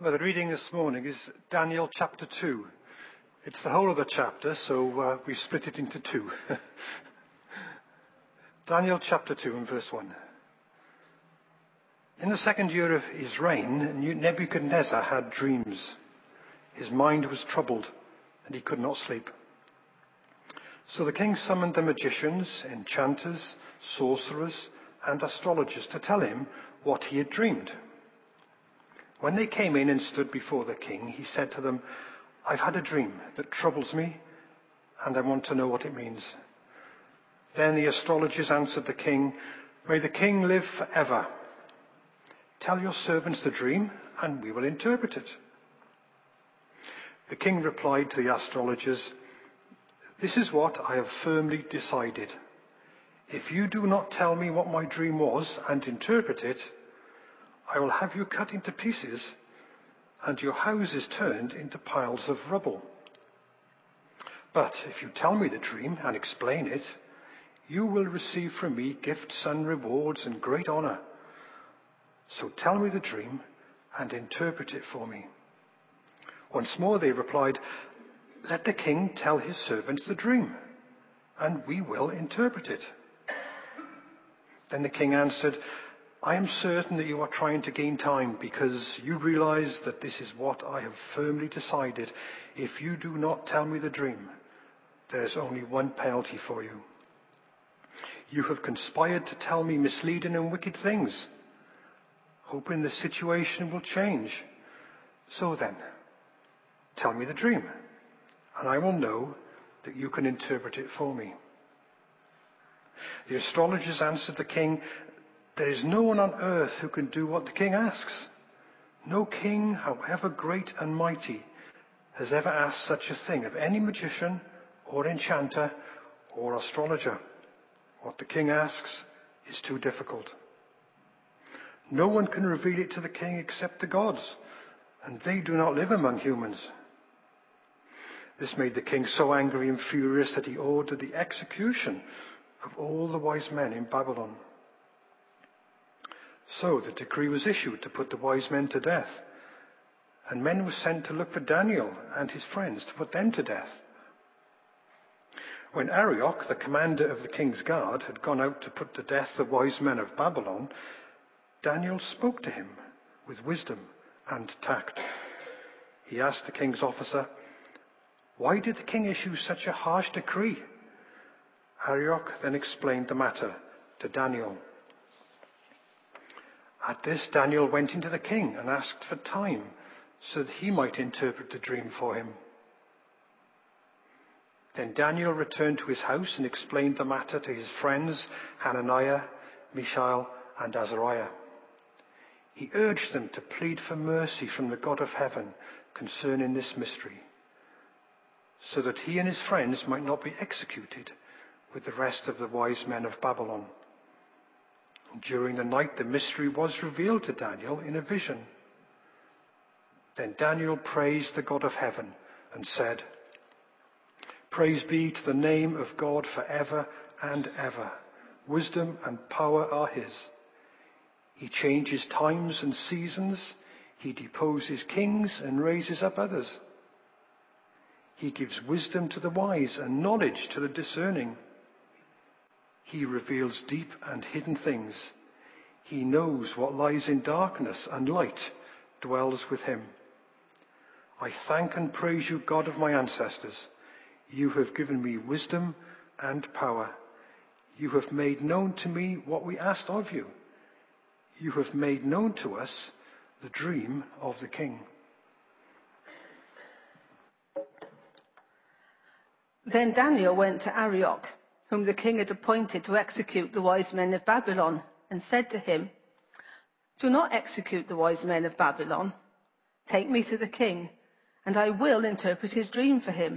Well, the reading this morning is Daniel chapter 2. It's the whole of the chapter, so we've split it into two. Daniel chapter 2 and verse 1. In the second year of his reign, Nebuchadnezzar had dreams. His mind was troubled, and he could not sleep. So the king summoned the magicians, enchanters, sorcerers, and astrologers to tell him what he had dreamed. When they came in and stood before the king, he said to them, "I've had a dream that troubles me, and I want to know what it means." Then the astrologers answered the king, "May the king live forever. Tell your servants the dream, and we will interpret it." The king replied to the astrologers, "This is what I have firmly decided. If you do not tell me what my dream was and interpret it, I will have you cut into pieces and your houses turned into piles of rubble. But if you tell me the dream and explain it, you will receive from me gifts and rewards and great honor. So tell me the dream and interpret it for me." Once more they replied, "Let the king tell his servants the dream, and we will interpret it." Then the king answered, "I am certain that you are trying to gain time because you realize that this is what I have firmly decided. If you do not tell me the dream, there is only one penalty for you. You have conspired to tell me misleading and wicked things, hoping the situation will change. So then, tell me the dream, and I will know that you can interpret it for me." The astrologers answered the king, "There is no one on earth who can do what the king asks. No king, however great and mighty, has ever asked such a thing of any magician or enchanter or astrologer. What the king asks is too difficult. No one can reveal it to the king except the gods, and they do not live among humans." This made the king so angry and furious that he ordered the execution of all the wise men in Babylon. So the decree was issued to put the wise men to death, and men were sent to look for Daniel and his friends to put them to death. When Arioch, the commander of the king's guard, had gone out to put to death the wise men of Babylon, Daniel spoke to him with wisdom and tact. He asked the king's officer, "Why did the king issue such a harsh decree?" Arioch then explained the matter to Daniel. At this, Daniel went into the king and asked for time so that he might interpret the dream for him. Then Daniel returned to his house and explained the matter to his friends Hananiah, Mishael, and Azariah. He urged them to plead for mercy from the God of heaven concerning this mystery, so that he and his friends might not be executed with the rest of the wise men of Babylon. During the night, the mystery was revealed to Daniel in a vision. Then Daniel praised the God of heaven and said, "Praise be to the name of God forever and ever. Wisdom and power are his. He changes times and seasons. He deposes kings and raises up others. He gives wisdom to the wise and knowledge to the discerning. He reveals deep and hidden things. He knows what lies in darkness, and light dwells with him. I thank and praise you, God of my ancestors. You have given me wisdom and power. You have made known to me what we asked of you. You have made known to us the dream of the king." Then Daniel went to Arioch, whom the king had appointed to execute the wise men of Babylon, and said to him, "Do not execute the wise men of Babylon. Take me to the king, and I will interpret his dream for him."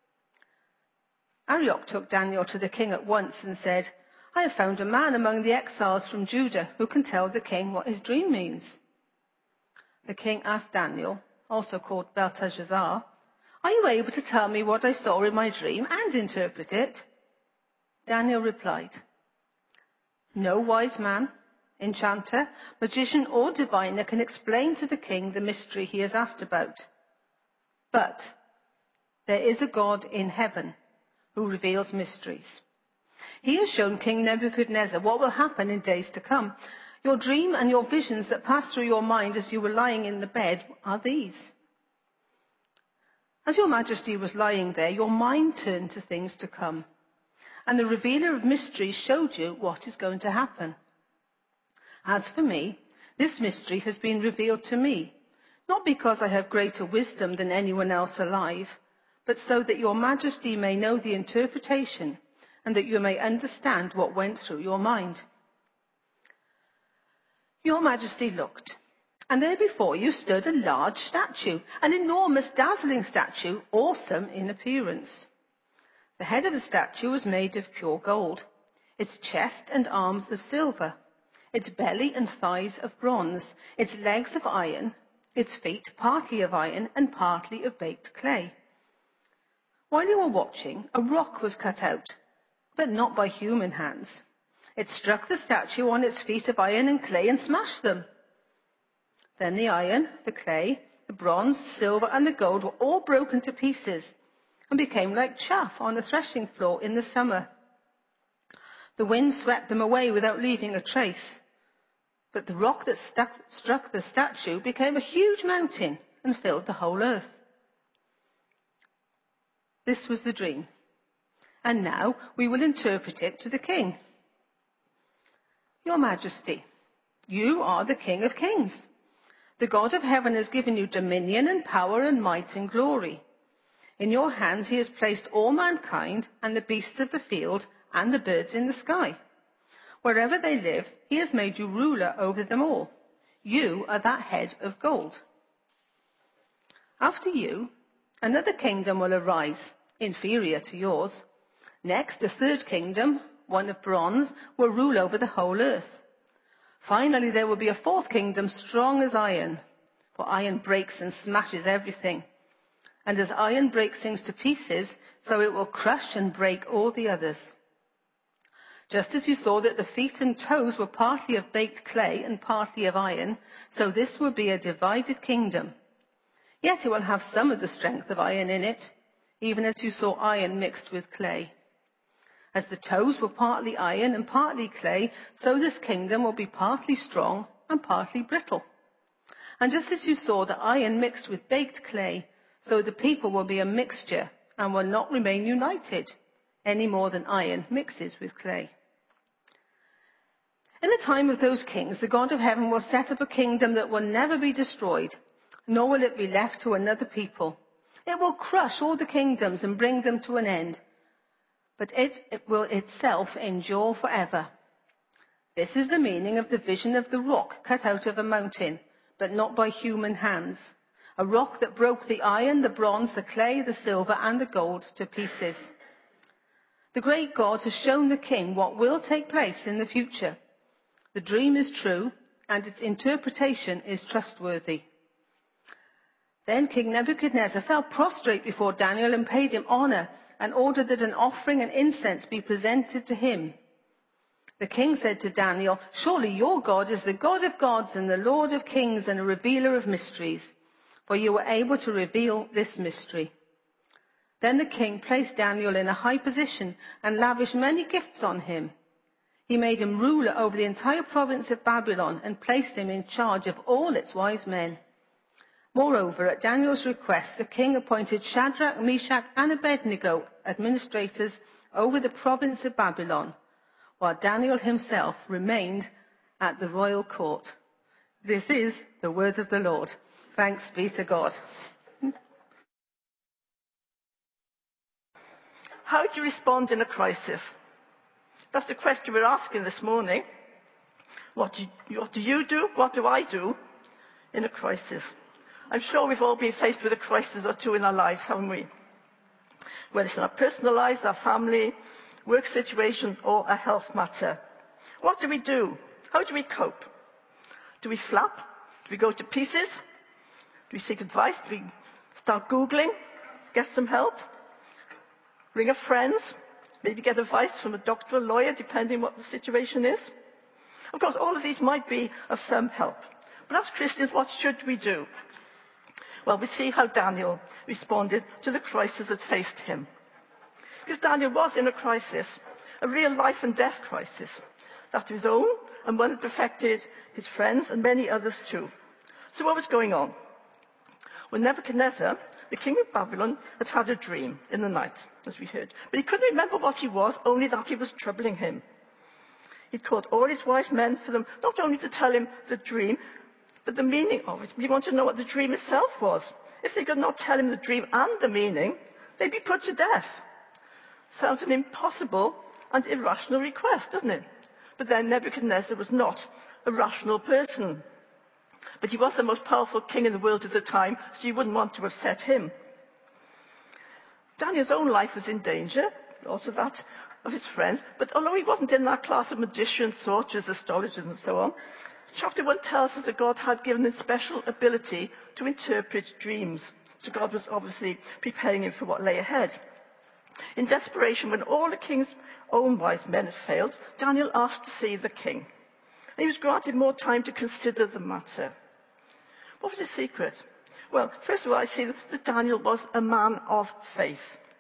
Arioch took Daniel to the king at once and said, "I have found a man among the exiles from Judah who can tell the king what his dream means." The king asked Daniel, also called Belteshazzar, "Are you able to tell me what I saw in my dream and interpret it?" Daniel replied, "No wise man, enchanter, magician, or diviner can explain to the king the mystery he has asked about. But there is a God in heaven who reveals mysteries. He has shown King Nebuchadnezzar what will happen in days to come. Your dream and your visions that passed through your mind as you were lying in the bed are these. As your majesty was lying there, your mind turned to things to come, and the revealer of mysteries showed you what is going to happen. As for me, this mystery has been revealed to me, not because I have greater wisdom than anyone else alive, but so that your majesty may know the interpretation and that you may understand what went through your mind. Your majesty looked, and there before you stood a large statue, an enormous, dazzling statue, awesome in appearance. The head of the statue was made of pure gold, its chest and arms of silver, its belly and thighs of bronze, its legs of iron, its feet partly of iron and partly of baked clay. While you were watching, a rock was cut out, but not by human hands. It struck the statue on its feet of iron and clay and smashed them. Then the iron, the clay, the bronze, the silver, and the gold were all broken to pieces and became like chaff on a threshing floor in the summer. The wind swept them away without leaving a trace. But the rock that struck the statue became a huge mountain and filled the whole earth. This was the dream. And now we will interpret it to the king. Your Majesty, you are the King of Kings. The God of heaven has given you dominion and power and might and glory. In your hands he has placed all mankind and the beasts of the field and the birds in the sky. Wherever they live, he has made you ruler over them all. You are that head of gold. After you, another kingdom will arise, inferior to yours. Next, a third kingdom, one of bronze, will rule over the whole earth. Finally, there will be a fourth kingdom strong as iron, for iron breaks and smashes everything. And as iron breaks things to pieces, so it will crush and break all the others. Just as you saw that the feet and toes were partly of baked clay and partly of iron, so this will be a divided kingdom. Yet it will have some of the strength of iron in it, even as you saw iron mixed with clay. As the toes were partly iron and partly clay, so this kingdom will be partly strong and partly brittle. And just as you saw the iron mixed with baked clay, so the people will be a mixture and will not remain united, any more than iron mixes with clay. In the time of those kings, the God of heaven will set up a kingdom that will never be destroyed, nor will it be left to another people. It will crush all the kingdoms and bring them to an end, but it will itself endure forever. This is the meaning of the vision of the rock cut out of a mountain, but not by human hands, a rock that broke the iron, the bronze, the clay, the silver, and the gold to pieces. The great God has shown the king what will take place in the future. The dream is true, and its interpretation is trustworthy. Then King Nebuchadnezzar fell prostrate before Daniel and paid him honor and ordered that an offering and incense be presented to him. The king said to Daniel, "Surely your God is the God of gods and the Lord of kings and a revealer of mysteries, for you were able to reveal this mystery." Then the king placed Daniel in a high position and lavished many gifts on him. He made him ruler over the entire province of Babylon and placed him in charge of all its wise men. Moreover, at Daniel's request, the king appointed Shadrach, Meshach, and Abednego administrators over the province of Babylon, while Daniel himself remained at the royal court. This is the word of the Lord. Thanks be to God. How do you respond in a crisis? That's the question we're asking this morning. What do you do? What do I do in a crisis? I'm sure we've all been faced with a crisis or two in our lives, haven't we? Whether it's in our personal lives, our family, work situation, or a health matter. What do we do? How do we cope? Do we flap? Do we go to pieces? Do we seek advice? Do we start Googling? Get some help? Ring a friend? Maybe get advice from a doctor or lawyer, depending what the situation is? Of course, all of these might be of some help. But as Christians, what should we do? Well, we see how Daniel responded to the crisis that faced him. Because Daniel was in a crisis, a real life and death crisis, that of his own and one that affected his friends and many others too. So what was going on? Well, Nebuchadnezzar, the king of Babylon, had had a dream in the night, as we heard. But he couldn't remember what he was, only that he was troubling him. He'd called all his wise men for them, not only to tell him the dream, but the meaning of it. He wanted to know what the dream itself was. If they could not tell him the dream and the meaning, they'd be put to death. Sounds an impossible and irrational request, doesn't it? But then Nebuchadnezzar was not a rational person. But he was the most powerful king in the world at the time, so you wouldn't want to upset him. Daniel's own life was in danger, also that of his friends, but although he wasn't in that class of magicians, sorcerers, astrologers and so on, chapter 1 tells us that God had given him special ability to interpret dreams. So God was obviously preparing him for what lay ahead. In desperation, when all the king's own wise men had failed, Daniel asked to see the king. And he was granted more time to consider the matter. What was his secret? Well, first of all, I see that Daniel was a man of faith.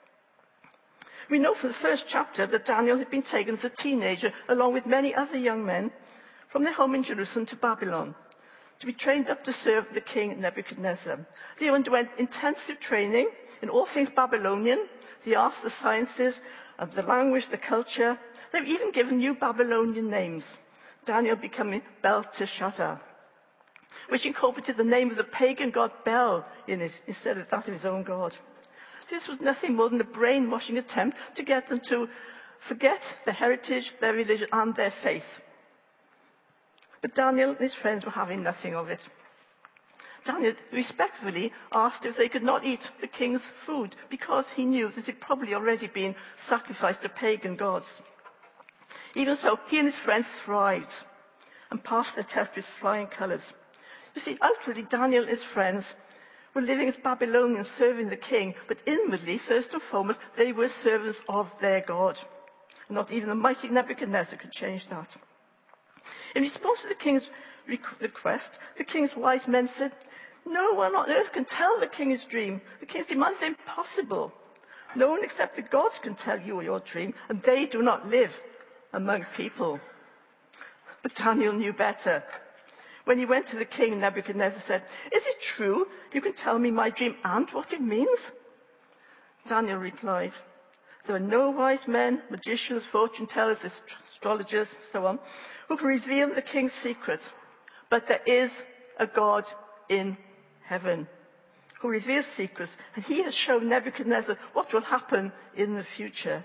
We know from the first chapter that Daniel had been taken as a teenager, along with many other young men, from their home in Jerusalem to Babylon, to be trained up to serve the king Nebuchadnezzar. They underwent intensive training in all things Babylonian, the arts, the sciences, the language, the culture. They were even given new Babylonian names, Daniel becoming Belteshazzar, which incorporated the name of the pagan god Bel in it, instead of that of his own god. This was nothing more than a brainwashing attempt to get them to forget their heritage, their religion, and their faith. But Daniel and his friends were having nothing of it. Daniel respectfully asked if they could not eat the king's food, because he knew that it had probably already been sacrificed to pagan gods. Even so, he and his friends thrived and passed their test with flying colours. You see, outwardly, Daniel and his friends were living as Babylonians, serving the king, but inwardly, first and foremost, they were servants of their God. And not even the mighty Nebuchadnezzar could change that. In response to the king's request, the king's wise men said, "No one on earth can tell the king his dream. The king's demand is impossible. No one except the gods can tell you your dream, and they do not live among people." But Daniel knew better. When he went to the king, Nebuchadnezzar said, "Is it true you can tell me my dream and what it means?" Daniel replied, "There are no wise men, magicians, fortune tellers, astrologers, so on, who can reveal the king's secret. But there is a God in heaven who reveals secrets, and he has shown Nebuchadnezzar what will happen in the future."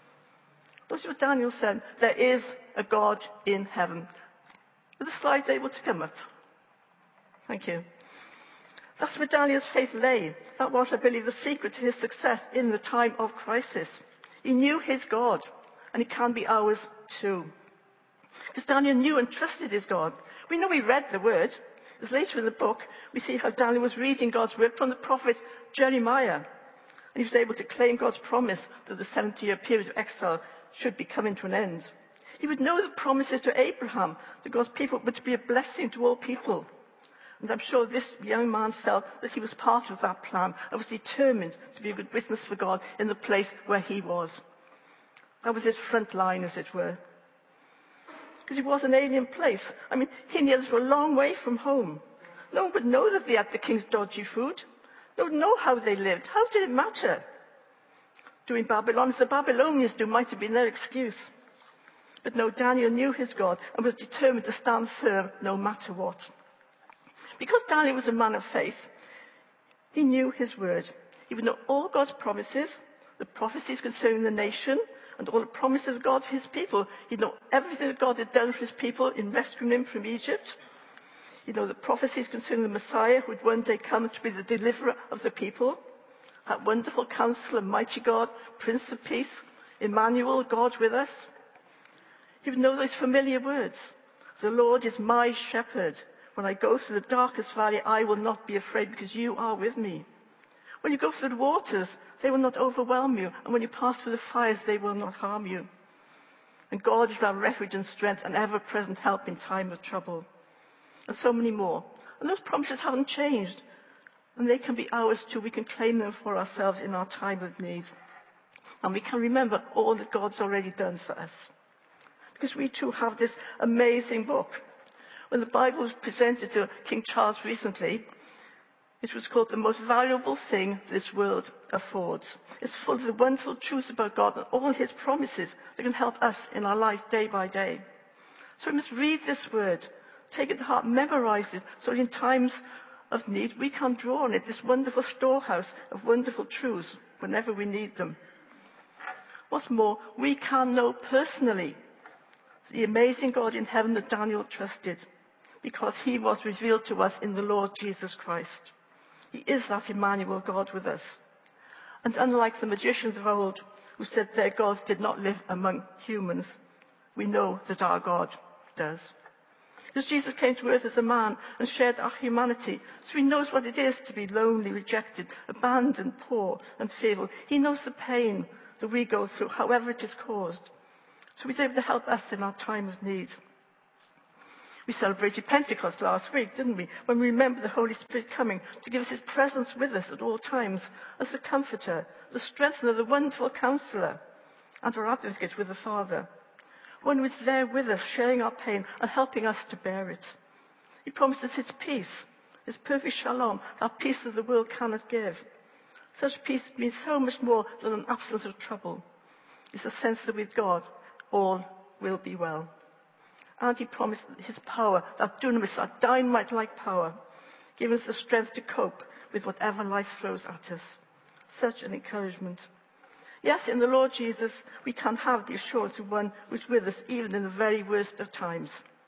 That's what Daniel said. There is a God in heaven. Are the slides able to come up? Thank you. That's where Daniel's faith lay. That was, I believe, the secret to his success in the time of crisis. He knew his God, and it can be ours too. Because Daniel knew and trusted his God. We know he read the word. Because later in the book, we see how Daniel was reading God's word from the prophet Jeremiah. And he was able to claim God's promise that the 70-year period of exile should be coming to an end. He would know the promises to Abraham that God's people were to be a blessing to all people. And I'm sure this young man felt that he was part of that plan and was determined to be a good witness for God in the place where he was. That was his front line, as it were. Because it was an alien place. I mean, he and the others were a long way from home. No one would know that they had the king's dodgy food. No one would know how they lived. How did it matter? Doing Babylon as the Babylonians do might have been their excuse. But no, Daniel knew his God and was determined to stand firm no matter what. Because Daniel was a man of faith, he knew his word. He would know all God's promises, the prophecies concerning the nation, and all the promises of God for his people. He'd know everything that God had done for his people in rescuing them from Egypt. He'd know the prophecies concerning the Messiah who would one day come to be the deliverer of the people. That wonderful counselor, mighty God, Prince of Peace, Emmanuel, God with us. He would know those familiar words. The Lord is my shepherd. When I go through the darkest valley, I will not be afraid because you are with me. When you go through the waters, they will not overwhelm you. And when you pass through the fires, they will not harm you. And God is our refuge and strength and ever-present help in time of trouble. And so many more. And those promises haven't changed. And they can be ours too. We can claim them for ourselves in our time of need. And we can remember all that God's already done for us. Because we too have this amazing book. When the Bible was presented to King Charles recently, it was called the most valuable thing this world affords. It's full of the wonderful truths about God and all his promises that can help us in our lives day by day. So we must read this word, take it to heart, memorize it, so in times of need we can draw on it, this wonderful storehouse of wonderful truths whenever we need them. What's more, we can know personally the amazing God in heaven that Daniel trusted, because he was revealed to us in the Lord Jesus Christ. He is that Emmanuel, God with us. And unlike the magicians of old, who said their gods did not live among humans, we know that our God does. Because Jesus came to earth as a man and shared our humanity, so he knows what it is to be lonely, rejected, abandoned, poor and feeble. He knows the pain that we go through, however it is caused. So he's able to help us in our time of need. We celebrated Pentecost last week, didn't we? When we remembered the Holy Spirit coming to give us his presence with us at all times as the comforter, the strengthener, the wonderful counselor, and our advocate with the Father. One who is there with us, sharing our pain and helping us to bear it. He promised us his peace, his perfect shalom, that peace that the world cannot give. Such peace means so much more than an absence of trouble. It's a sense that with God, all will be well. And he promised his power, that dunamis, that dynamite-like power, giving us the strength to cope with whatever life throws at us. Such an encouragement. Yes, in the Lord Jesus, we can have the assurance of one who is with us even in the very worst of times.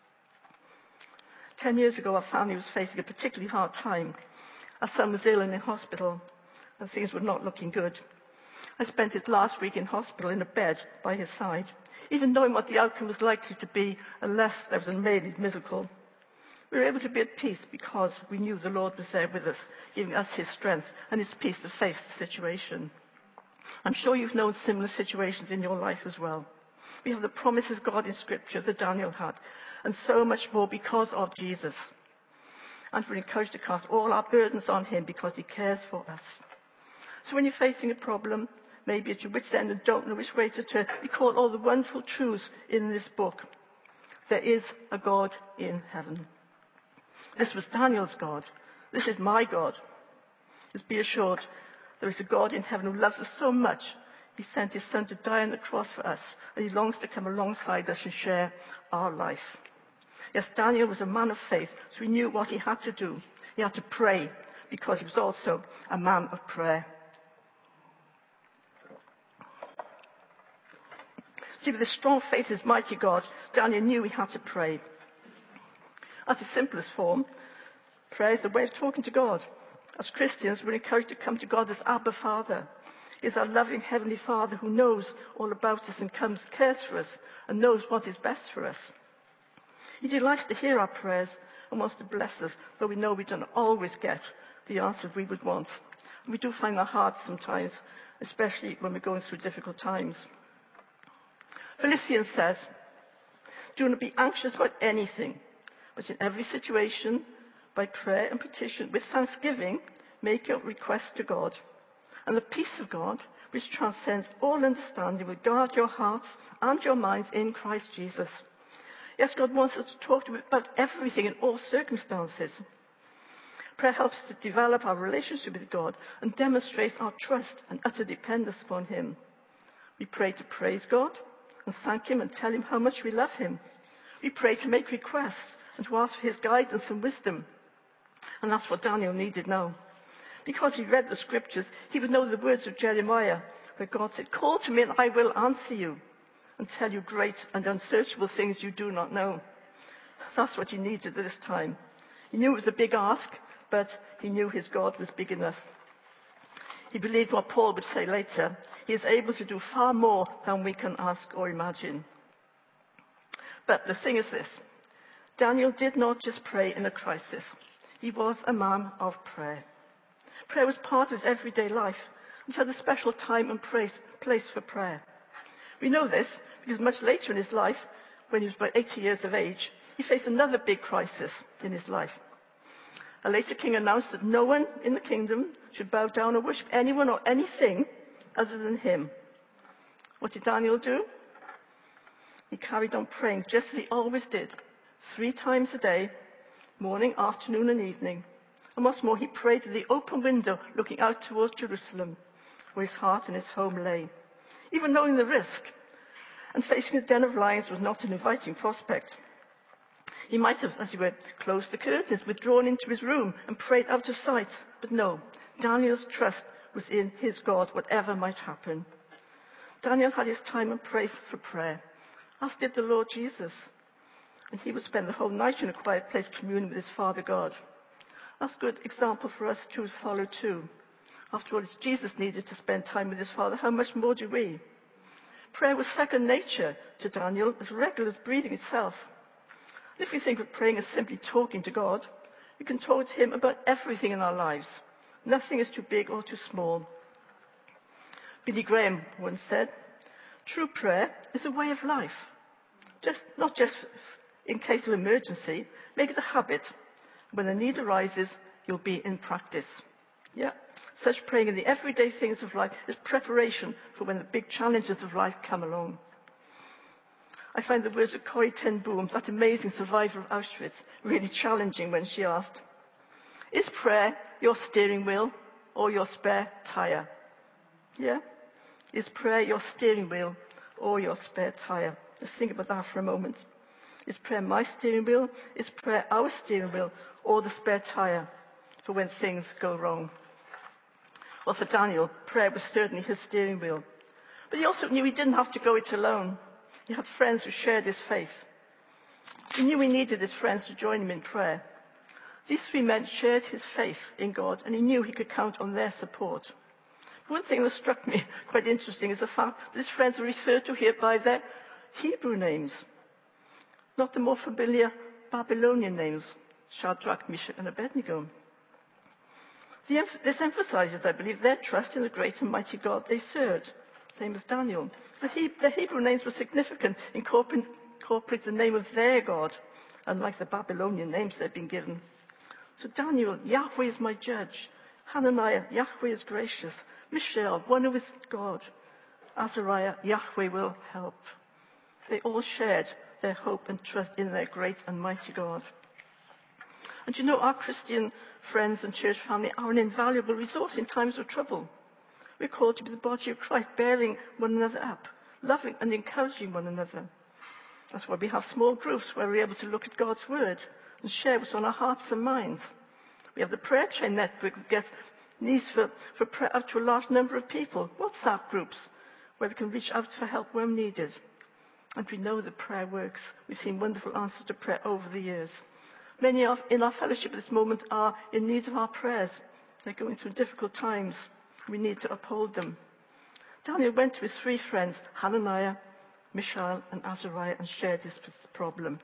10 years ago, our family was facing a particularly hard time. Our son was ill and in hospital, and things were not looking good. I spent his last week in hospital in a bed by his side, even knowing what the outcome was likely to be unless there was a miracle. We were able to be at peace because we knew the Lord was there with us, giving us his strength and his peace to face the situation. I'm sure you've known similar situations in your life as well. We have the promise of God in Scripture that Daniel had, and so much more because of Jesus. And we're encouraged to cast all our burdens on him because he cares for us. So when you're facing a problem, maybe at your wit's end and don't know which way to turn, we call all the wonderful truths in this book. There is a God in heaven. This was Daniel's God. This is my God. Just be assured, there is a God in heaven who loves us so much, he sent his son to die on the cross for us, and he longs to come alongside us and share our life. Yes, Daniel was a man of faith, so he knew what he had to do. He had to pray, because he was also a man of prayer. See, with his strong faith in his mighty God, Daniel knew he had to pray. At its simplest form, prayer is the way of talking to God. As Christians, we're encouraged to come to God as Abba Father. He's our loving Heavenly Father who knows all about us and cares for us and knows what is best for us. He delights to hear our prayers and wants to bless us, though we know we don't always get the answers we would want. And we do find that hard sometimes, especially when we're going through difficult times. Philippians says, do not be anxious about anything, but in every situation, by prayer and petition, with thanksgiving, make your requests to God. And the peace of God, which transcends all understanding, will guard your hearts and your minds in Christ Jesus. Yes, God wants us to talk to him about everything in all circumstances. Prayer helps us to develop our relationship with God and demonstrates our trust and utter dependence upon him. We pray to praise God and thank him and tell him how much we love him. We pray to make requests and to ask for his guidance and wisdom. And that's what Daniel needed now. Because he read the scriptures, he would know the words of Jeremiah, where God said, call to me and I will answer you and tell you great and unsearchable things you do not know. That's what he needed at this time. He knew it was a big ask, but he knew his God was big enough. He believed what Paul would say later. He is able to do far more than we can ask or imagine. But the thing is this. Daniel did not just pray in a crisis. He was a man of prayer. Prayer was part of his everyday life, and he had a special time and place for prayer. We know this because much later in his life, when he was about 80 years of age, he faced another big crisis in his life. A later king announced that no one in the kingdom should bow down or worship anyone or anything other than him. What did Daniel do? He carried on praying just as he always did, 3 times a day, morning, afternoon, and evening. And what's more, he prayed at the open window looking out towards Jerusalem, where his heart and his home lay. Even knowing the risk and facing a den of lions was not an inviting prospect. He might have, as he were, closed the curtains, withdrawn into his room and prayed out of sight. But no, Daniel's trust was in his God, whatever might happen. Daniel had his time and place for prayer, as did the Lord Jesus. And he would spend the whole night in a quiet place communing with his Father God. That's a good example for us to follow too. After all, it's Jesus needed to spend time with his Father. How much more do we? Prayer was second nature to Daniel, as regular as breathing itself. If we think of praying as simply talking to God, we can talk to him about everything in our lives. Nothing is too big or too small. Billy Graham once said, "True prayer is a way of life. Not just in case of emergency, make it a habit. When the need arises, you'll be in practice." Yeah, such praying in the everyday things of life is preparation for when the big challenges of life come along. I find the words of Corrie ten Boom, that amazing survivor of Auschwitz, really challenging when she asked, "Is prayer your steering wheel or your spare tire?" Yeah? Is prayer your steering wheel or your spare tire? Just think about that for a moment. Is prayer my steering wheel? Is prayer our steering wheel or the spare tire for when things go wrong? Well, for Daniel, prayer was certainly his steering wheel. But he also knew he didn't have to go it alone. He had friends who shared his faith. He knew he needed his friends to join him in prayer. These 3 men shared his faith in God, and he knew he could count on their support. One thing that struck me quite interesting is the fact that his friends are referred to here by their Hebrew names, not the more familiar Babylonian names, Shadrach, Meshach, and Abednego. This emphasizes, I believe, their trust in the great and mighty God they served, same as Daniel. The Hebrew names were significant, incorporating the name of their God, unlike the Babylonian names they'd been given. So Daniel, Yahweh is my judge. Hananiah, Yahweh is gracious. Mishael, one who is God. Azariah, Yahweh will help. They all shared their hope and trust in their great and mighty God. And you know, our Christian friends and church family are an invaluable resource in times of trouble. We're called to be the body of Christ, bearing one another up, loving and encouraging one another. That's why we have small groups where we're able to look at God's word and share what's on our hearts and minds. We have the prayer chain network that gets needs for prayer up to a large number of people. WhatsApp groups where we can reach out for help when needed. And we know that prayer works. We've seen wonderful answers to prayer over the years. Many in our fellowship at this moment are in need of our prayers. They're going through difficult times. We need to uphold them. Daniel went to his 3 friends, Hananiah, Mishael, and Azariah, and shared his problem.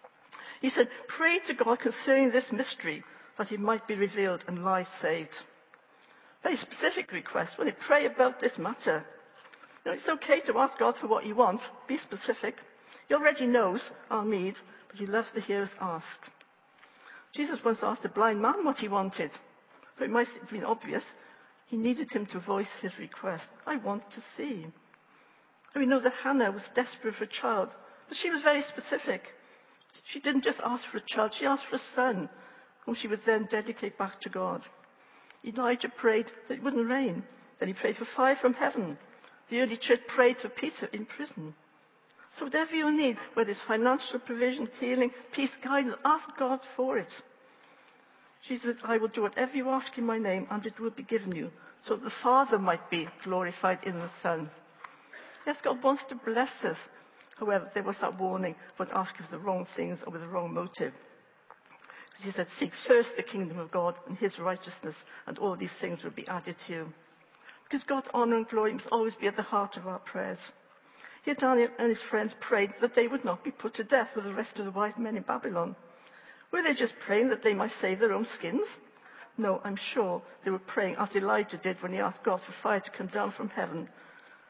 He said, "Pray to God concerning this mystery, that it might be revealed and lives saved." Very specific request. When you pray about this matter, it's okay to ask God for what you want. Be specific. He already knows our need, but he loves to hear us ask. Jesus once asked a blind man what he wanted. So it might have been obvious. He needed him to voice his request. "I want to see." And we know that Hannah was desperate for a child, but she was very specific. She didn't just ask for a child, she asked for a son, whom she would then dedicate back to God. Elijah prayed that it wouldn't rain. Then he prayed for fire from heaven. The early church prayed for Peter in prison. So whatever you need, whether it's financial provision, healing, peace, guidance, ask God for it. Jesus said, "I will do whatever you ask in my name, and it will be given you, so that the Father might be glorified in the Son." Yes, God wants to bless us. However, there was that warning about asking for the wrong things or with the wrong motive. Because he said, "Seek first the kingdom of God and his righteousness, and all these things will be added to you." Because God's honor and glory must always be at the heart of our prayers. Here Daniel and his friends prayed that they would not be put to death with the rest of the wise men in Babylon. Were they just praying that they might save their own skins? No, I'm sure they were praying as Elijah did when he asked God for fire to come down from heaven.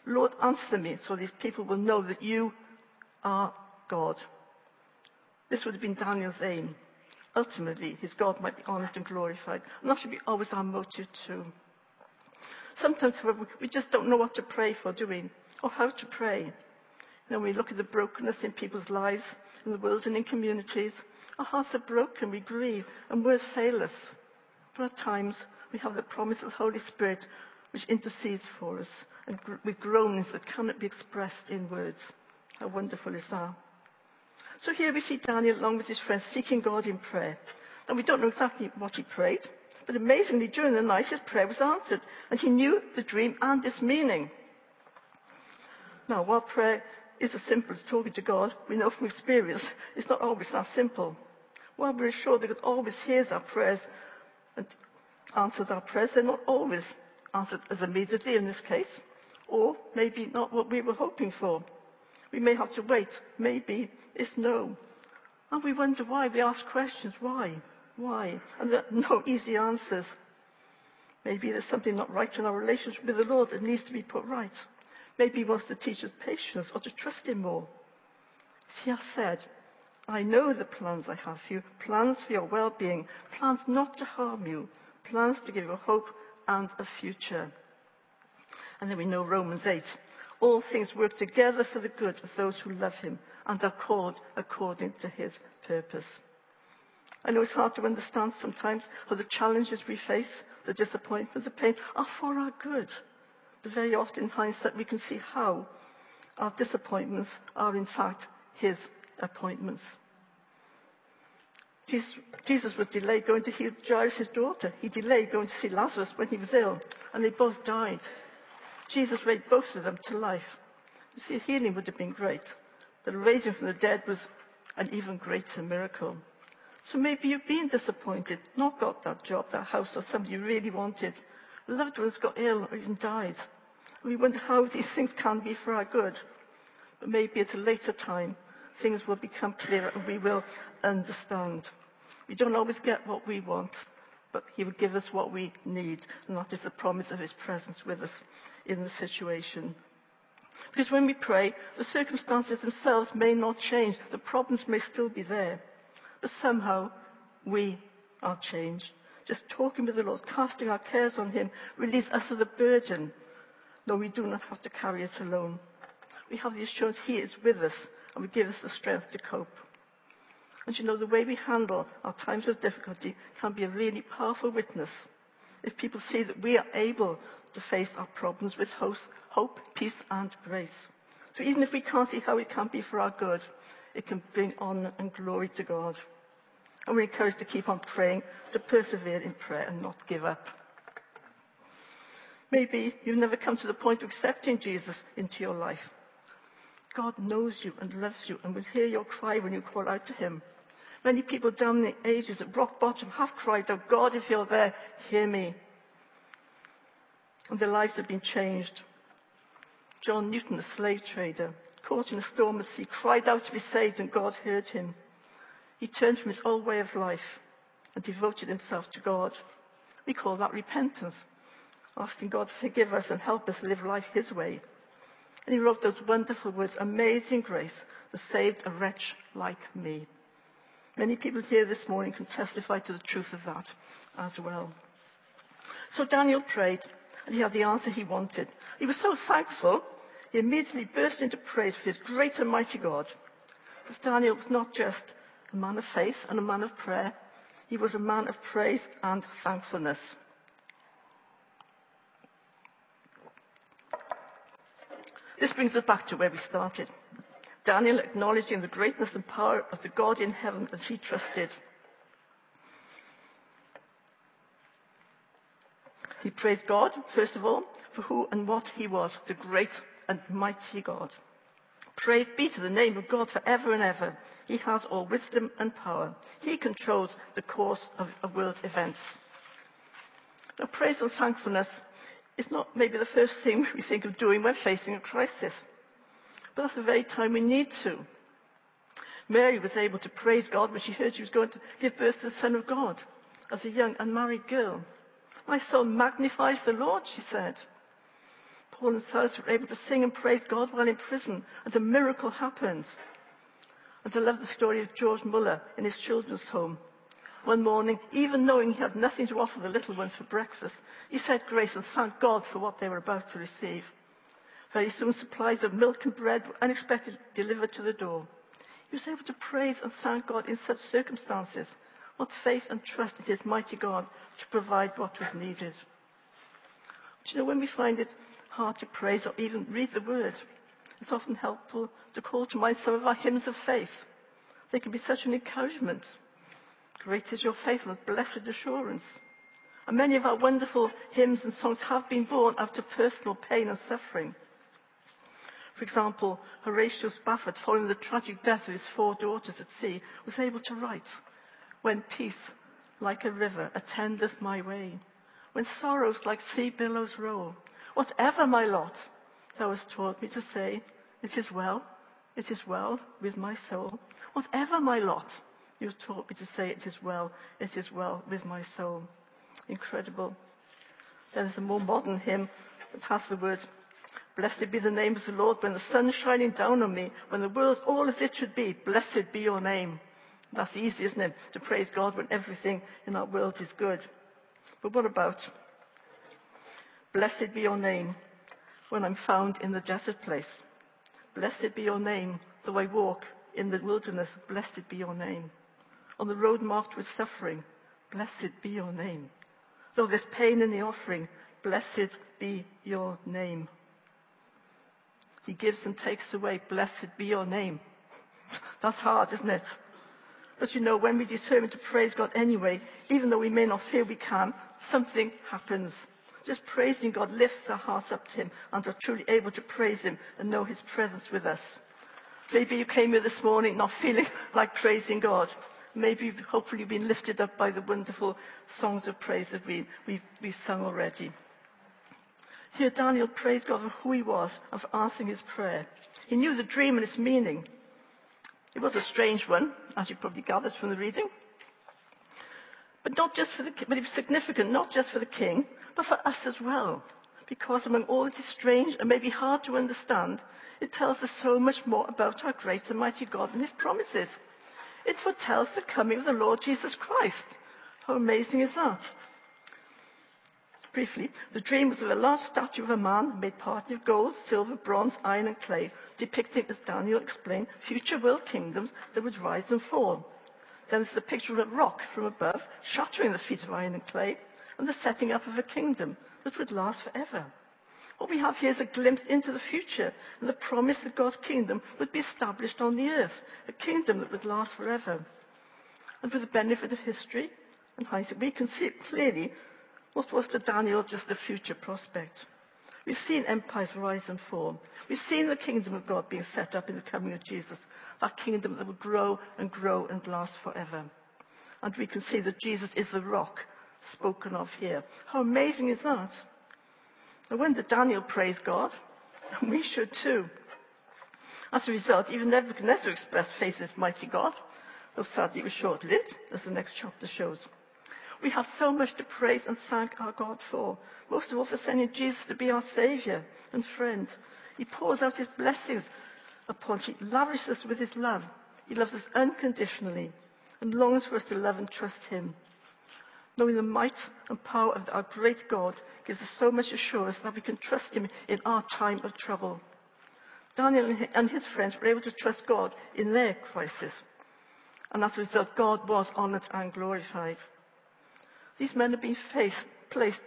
Lord, answer me so these people will know that you are God. This would have been Daniel's aim. Ultimately, his God might be honored and glorified. And that should be always our motive too. Sometimes, however, we just don't know what to pray for, do we? Or how to pray. You know, when we look at the brokenness in people's lives, in the world and in communities, our hearts are broken, we grieve, and words fail us. But at times, we have the promise of the Holy Spirit which intercedes for us, and with groanings that cannot be expressed in words. How wonderful is that? So here we see Daniel along with his friends seeking God in prayer. And we don't know exactly what he prayed, but amazingly during the night his prayer was answered, and he knew the dream and its meaning. Now, while prayer is as simple as talking to God, we know from experience it's not always that simple. While we're assured that God always hears our prayers and answers our prayers, they're not always answered as immediately in this case, or maybe not what we were hoping for. We may have to wait. Maybe it's no. And we wonder why. We ask questions. Why? Why? And there are no easy answers. Maybe there's something not right in our relationship with the Lord that needs to be put right. Maybe he wants to teach us patience or to trust him more. As he has said, I know the plans I have for you, plans for your well-being, plans not to harm you, plans to give you a hope and a future. And then we know Romans 8. All things work together for the good of those who love him and are called according to his purpose. I know it's hard to understand sometimes how the challenges we face, the disappointment, the pain, are for our good. But very often in hindsight we can see how our disappointments are in fact his appointments. Jesus was delayed going to heal Jairus' daughter. He delayed going to see Lazarus when he was ill, and they both died. Jesus raised both of them to life. You see, healing would have been great, but raising from the dead was an even greater miracle. So maybe you've been disappointed, not got that job, that house, or something you really wanted. Loved ones got ill or even died. We wonder how these things can be for our good. But maybe at a later time, things will become clearer and we will understand. We don't always get what we want, but he will give us what we need, and that is the promise of his presence with us in the situation. Because when we pray, the circumstances themselves may not change. The problems may still be there. But somehow, we are changed. Just talking with the Lord, casting our cares on him, relieves us of the burden. No, we do not have to carry it alone. We have the assurance he is with us, and will give us the strength to cope. And you know, the way we handle our times of difficulty can be a really powerful witness. If people see that we are able to face our problems with hope, peace, and grace. So even if we can't see how it can be for our good, it can bring honour and glory to God. And we're encouraged to keep on praying, to persevere in prayer and not give up. Maybe you've never come to the point of accepting Jesus into your life. God knows you and loves you and will hear your cry when you call out to him. Many people down the ages at rock bottom have cried out, God, if you're there, hear me. And their lives have been changed. John Newton, the slave trader, caught in a storm at sea, cried out to be saved, and God heard him. He turned from his old way of life and devoted himself to God. We call that repentance, asking God to forgive us and help us live life his way. And he wrote those wonderful words, amazing grace that saved a wretch like me. Many people here this morning can testify to the truth of that as well. So Daniel prayed, and he had the answer he wanted. He was so thankful, he immediately burst into praise for his great and mighty God. Because Daniel was not just a man of faith and a man of prayer, he was a man of praise and thankfulness. This brings us back to where we started. Daniel acknowledging the greatness and power of the God in heaven that he trusted. He praised God, first of all, for who and what he was, the great and mighty God. Praise be to the name of God forever and ever. He has all wisdom and power. He controls the course of world events. Now, praise and thankfulness is not maybe the first thing we think of doing when facing a crisis. But that's the very time we need to. Mary was able to praise God when she heard she was going to give birth to the Son of God as a young unmarried girl. My soul magnifies the Lord, she said. Paul and Silas were able to sing and praise God while in prison, and a miracle happened. And I love the story of George Muller in his children's home. One morning, even knowing he had nothing to offer the little ones for breakfast, he said grace and thanked God for what they were about to receive. Very soon, supplies of milk and bread were unexpectedly delivered to the door. He was able to praise and thank God in such circumstances. What faith and trust in his mighty God to provide what was needed. But you know, when we find it hard to praise or even read the word, it's often helpful to call to mind some of our hymns of faith. They can be such an encouragement. Great is your faithfulness, blessed assurance. And many of our wonderful hymns and songs have been born out of personal pain and suffering. For example, Horatio Spafford, following the tragic death of his 4 daughters at sea, was able to write, "When peace, like a river, attendeth my way, when sorrows like sea billows roll, whatever my lot, thou hast taught me to say, it is well with my soul. Whatever my lot, you have taught me to say, it is well with my soul." Incredible. There is a more modern hymn that has the words, "Blessed be the name of the Lord when the sun is shining down on me, when the world's all as it should be. Blessed be your name." That's easy, isn't it? To praise God when everything in our world is good. But what about, "Blessed be your name when I'm found in the desert place. Blessed be your name, though I walk in the wilderness. Blessed be your name. On the road marked with suffering, blessed be your name. Though there's pain in the offering, blessed be your name. He gives and takes away, blessed be your name." That's hard, isn't it? But you know, when we determine to praise God anyway, even though we may not feel we can, something happens. Just praising God lifts our hearts up to him and we're truly able to praise him and know his presence with us. Maybe you came here this morning not feeling like praising God. Maybe you've hopefully been lifted up by the wonderful songs of praise that we've sung already. Here Daniel praised God for who he was and for answering his prayer. He knew the dream and its meaning. It was a strange one, as you probably gathered from the reading. But it was significant not just for the king, but for us as well. Because among all that is strange and maybe hard to understand, it tells us so much more about our great and mighty God and his promises. It foretells the coming of the Lord Jesus Christ. How amazing is that? Briefly, the dream was of a large statue of a man made partly of gold, silver, bronze, iron and clay, depicting, as Daniel explained, future world kingdoms that would rise and fall. Then there's the picture of a rock from above, shattering the feet of iron and clay, and the setting up of a kingdom that would last forever. What we have here is a glimpse into the future and the promise that God's kingdom would be established on the earth, a kingdom that would last forever. And with the benefit of history and hindsight, we can see clearly what was to Daniel just a future prospect. We've seen empires rise and fall. We've seen the kingdom of God being set up in the coming of Jesus, that kingdom that will grow and last forever. And we can see that Jesus is the rock spoken of here. How amazing is that? No wonder Daniel praised God, and we should too. As a result, even Nebuchadnezzar expressed faith in his mighty God, though sadly it was short-lived, as the next chapter shows. We have so much to praise and thank our God for, most of all for sending Jesus to be our Saviour and friend. He pours out his blessings upon us. He lavishes us with his love. He loves us unconditionally and longs for us to love and trust him. Knowing the might and power of our great God gives us so much assurance that we can trust him in our time of trouble. Daniel and his friends were able to trust God in their crisis. And as a result, God was honoured and glorified. These men have been placed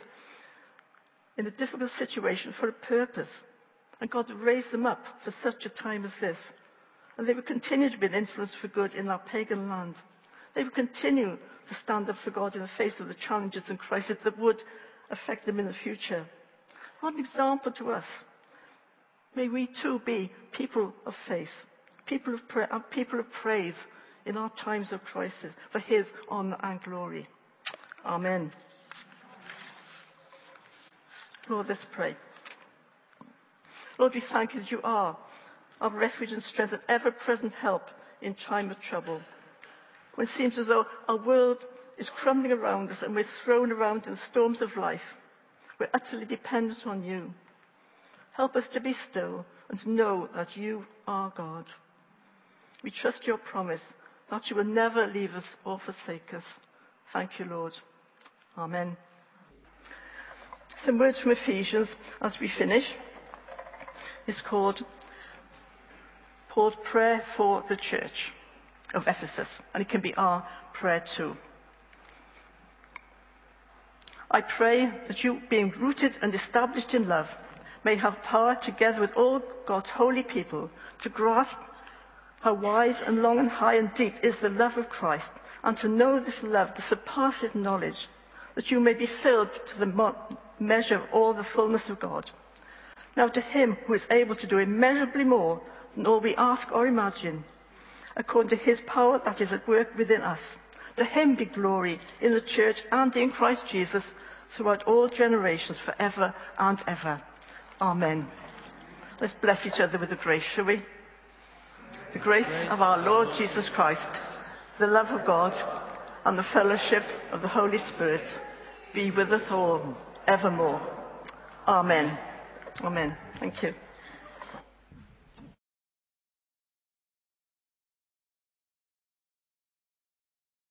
in a difficult situation for a purpose. And God raised them up for such a time as this. And they will continue to be an influence for good in our pagan land. They will continue to stand up for God in the face of the challenges and crises that would affect them in the future. What an example to us. May we too be people of faith, people of prayer, and people of praise in our times of crisis for his honour and glory. Amen. Lord, let's pray. Lord, we thank you that you are our refuge and strength and ever-present help in time of trouble. When it seems as though our world is crumbling around us and we're thrown around in the storms of life, we're utterly dependent on you. Help us to be still and to know that you are God. We trust your promise that you will never leave us or forsake us. Thank you, Lord. Amen. Some words from Ephesians as we finish. It's called Paul's Prayer for the Church of Ephesus, and it can be our prayer too. I pray that you, being rooted and established in love, may have power together with all God's holy people to grasp how wide and long and high and deep is the love of Christ, and to know this love that surpasses knowledge, that you may be filled to the measure of all the fullness of God. Now to him who is able to do immeasurably more than all we ask or imagine, according to his power that is at work within us, to him be glory in the church and in Christ Jesus throughout all generations, forever and ever. Amen. Let's bless each other with the grace, shall we? The grace of our Lord Jesus Christ, the love of God, and the fellowship of the Holy Spirit be with us all evermore. Amen. Amen. Thank you.